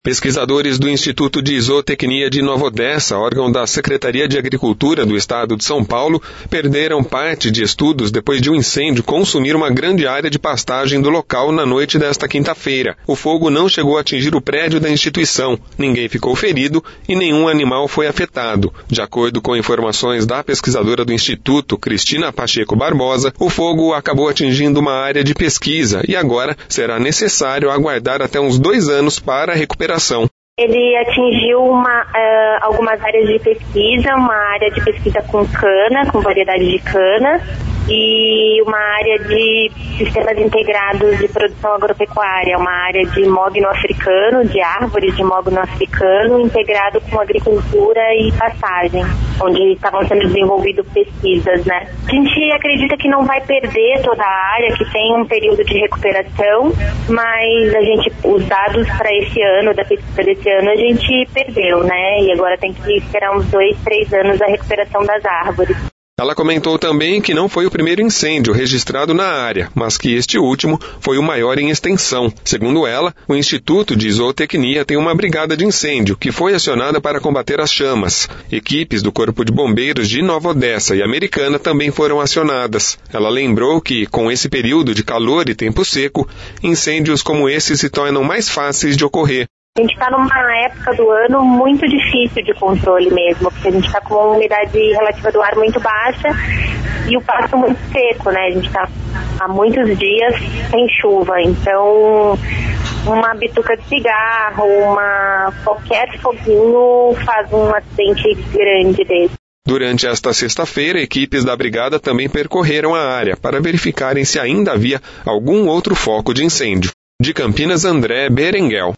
Pesquisadores do Instituto de Zootecnia de Nova Odessa, órgão da Secretaria de Agricultura do Estado de São Paulo, perderam parte de estudos depois de um incêndio consumir uma grande área de pastagem do local na noite desta quinta-feira. O fogo não chegou a atingir o prédio da instituição, ninguém ficou ferido e nenhum animal foi afetado. De acordo com informações da pesquisadora do Instituto, Cristina Pacheco Barbosa, o fogo acabou atingindo uma área de pesquisa e agora será necessário aguardar até uns 2 anos para a recuperação. Ele atingiu algumas áreas de pesquisa, uma área de pesquisa com cana, com variedade de cana, e uma área de sistemas integrados de produção agropecuária, uma área de mogno africano, de árvores de mogno africano, integrado com agricultura e pastagem, onde estavam sendo desenvolvidas pesquisas, né? A gente acredita que não vai perder toda a área, que tem um período de recuperação, mas os dados para esse ano, da pesquisa desse ano, a gente perdeu, né? E agora tem que esperar uns 2, 3 anos a recuperação das árvores. Ela comentou também que não foi o primeiro incêndio registrado na área, mas que este último foi o maior em extensão. Segundo ela, o Instituto de Zootecnia tem uma brigada de incêndio que foi acionada para combater as chamas. Equipes do Corpo de Bombeiros de Nova Odessa e Americana também foram acionadas. Ela lembrou que, com esse período de calor e tempo seco, incêndios como esse se tornam mais fáceis de ocorrer. A gente está numa época do ano muito difícil de controle mesmo, porque a gente está com uma umidade relativa do ar muito baixa e o pasto muito seco, né? A gente está há muitos dias sem chuva, então uma bituca de cigarro, qualquer foguinho faz um acidente grande desse. Durante esta sexta-feira, equipes da brigada também percorreram a área para verificarem se ainda havia algum outro foco de incêndio. De Campinas, André Berenguel.